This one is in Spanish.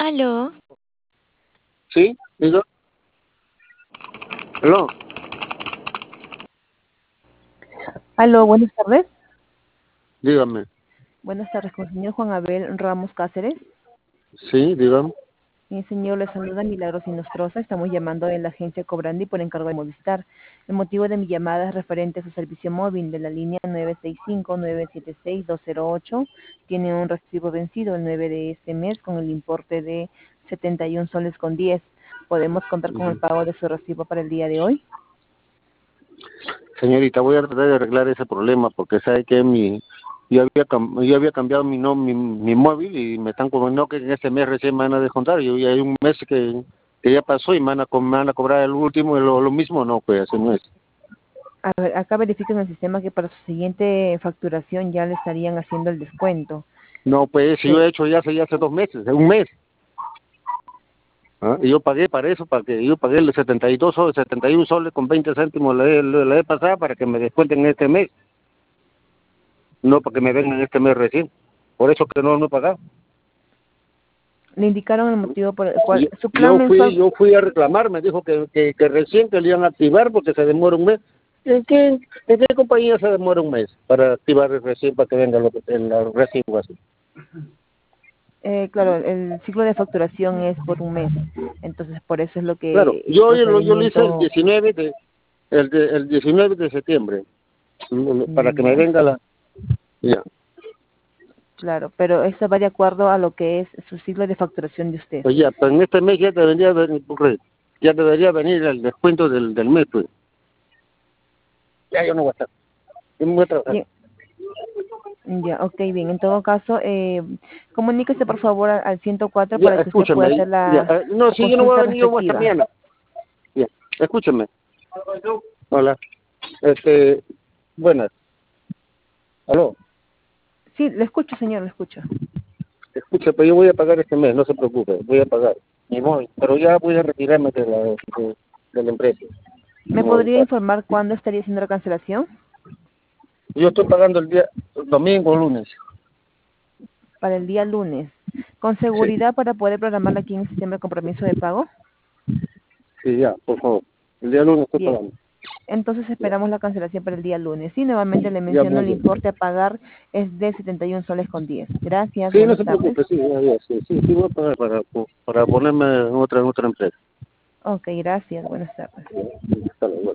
Aló, Sí, digo. Aló. Aló, buenas tardes. Dígame. Buenas tardes, con el señor Juan Abel Ramos Cáceres. Sí, dígame. Mi señor, le saluda Milagros Inostroza. Estamos llamando de la agencia Cobrandi por encargo de Movistar. El motivo de mi llamada es referente a su servicio móvil de la línea 965-976-208. Tiene un recibo vencido el 9 de este mes con el importe de 71 soles con 10. ¿Podemos contar con el pago de su recibo para el día de hoy? Señorita, voy a tratar de arreglar ese problema porque sabe que yo había cambiado mi móvil y me están cobrando que en este mes recién me van a descontar. Yo ya hay un mes que ya pasó y me van a cobrar el último y lo mismo, no, pues ese no es. A ver, acá verifico en el sistema que para su siguiente facturación ya le estarían haciendo el descuento. No, pues si yo Sí. he hecho ya hace 2 meses, un mes. ¿Ah? Y yo pagué para eso, para que yo pagué los 72 soles, 71 soles con 20 céntimos la vez pasada para que me descuenten este mes. No para que me vengan este mes recién. Por eso que no he pagado. Le indicaron el motivo por el cual Yo, su plan yo fui mensual. yo fui a reclamar, me dijo que recién que le iban a activar porque se demora un mes. ¿En qué compañía se demora un mes para activar el recién para que venga el recibo así? Claro, el ciclo de facturación es por un mes, entonces por eso es lo Claro, que el yo lo hice el procedimiento. 19 el 19 de septiembre para que me Ya, venga la... Ya. claro, pero eso va de acuerdo a lo que es su ciclo de facturación de usted. Pues ya, pero en este mes ya debería venir el descuento del mes, pues. Ya yo no voy a estar. Yo me voy a trabajar. Bien, ya, ok, bien. En todo caso, comuníquese por favor al 104 Ya, para que usted pueda escúchame. hacer Ya, no, la si yo no voy a consulta venir, yo voy hasta respectiva. mañana. Ya, escúchame. Hola. Buenas. Aló. Sí, le escucho, señor, le escucho. Escucha, pero yo voy a pagar este mes, no se preocupe, voy a pagar. Ni voy, pero ya voy a retirarme de la empresa. ¿Me podría informar cuándo estaría haciendo la cancelación? Yo estoy pagando el día domingo o lunes. Para el día lunes. ¿Con Sí, seguridad para poder programarla aquí en el sistema de compromiso de pago? sí, ya, por favor. El día lunes estoy Bien. pagando. Entonces Ya, esperamos la cancelación para el día lunes. Y nuevamente le ya menciono muy el bien. importe a pagar es de 71 soles con 10. Gracias, Sí, no buenas se tardes. preocupe, sí, sí, voy a pagar para ponerme en otra empresa. Ok, gracias, buenas tardes. Ya, hasta luego.